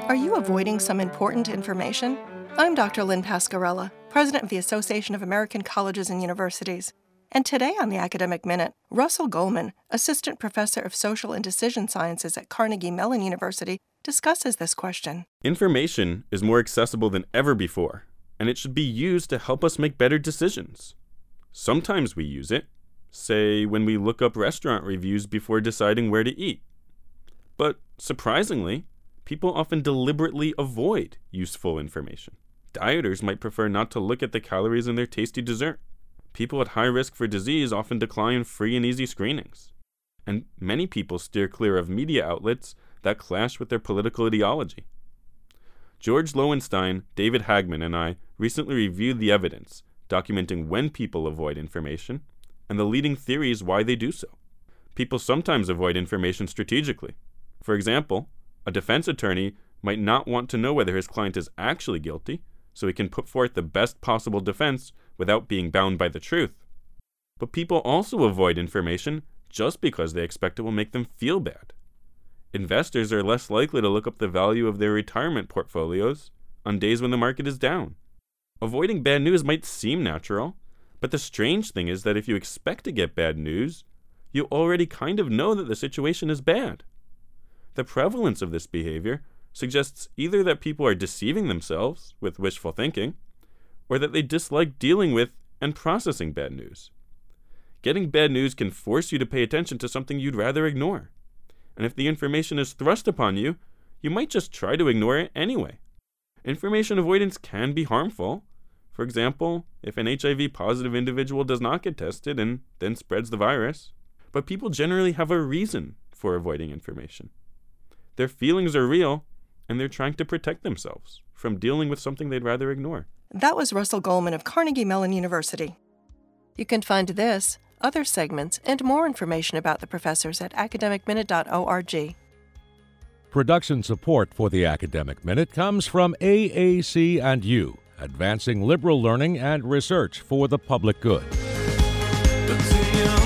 Are you avoiding some important information? I'm Dr. Lynn Pascarella, President of the Association of American Colleges and Universities. And today on the Academic Minute, Russell Goldman, Assistant Professor of Social and Decision Sciences at Carnegie Mellon University, discusses this question. Information is more accessible than ever before, and it should be used to help us make better decisions. Sometimes we use it, say when we look up restaurant reviews before deciding where to eat. But surprisingly, people often deliberately avoid useful information. Dieters might prefer not to look at the calories in their tasty dessert. People at high risk for disease often decline free and easy screenings. And many people steer clear of media outlets that clash with their political ideology. George Lowenstein, David Hagman, and I recently reviewed the evidence documenting when people avoid information and the leading theories why they do so. People sometimes avoid information strategically. For example, a defense attorney might not want to know whether his client is actually guilty, so he can put forth the best possible defense without being bound by the truth. But people also avoid information just because they expect it will make them feel bad. Investors are less likely to look up the value of their retirement portfolios on days when the market is down. Avoiding bad news might seem natural, but the strange thing is that if you expect to get bad news, you already kind of know that the situation is bad. The prevalence of this behavior suggests either that people are deceiving themselves with wishful thinking, or that they dislike dealing with and processing bad news. Getting bad news can force you to pay attention to something you'd rather ignore. And if the information is thrust upon you, you might just try to ignore it anyway. Information avoidance can be harmful. For example, if an HIV-positive individual does not get tested and then spreads the virus. But people generally have a reason for avoiding information. Their feelings are real, and they're trying to protect themselves from dealing with something they'd rather ignore. That was Russell Goldman of Carnegie Mellon University. You can find this, other segments, and more information about the professors at academicminute.org. Production support for the Academic Minute comes from AAC and U, advancing liberal learning and research for the public good.